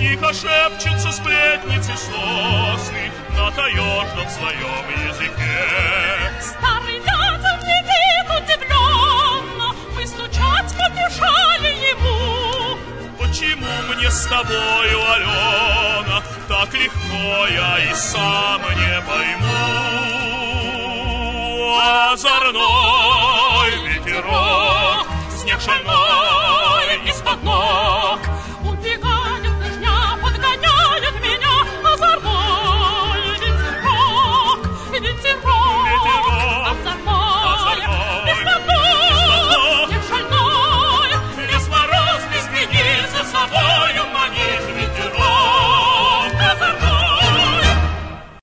Тихо шепчутся сплетницы сосны на таежном своем языке. Старый дятел глядит удивленно, мы стучать помешали ему. Почему мне с тобою, Алена, так легко, я и сам не пойму. Озорной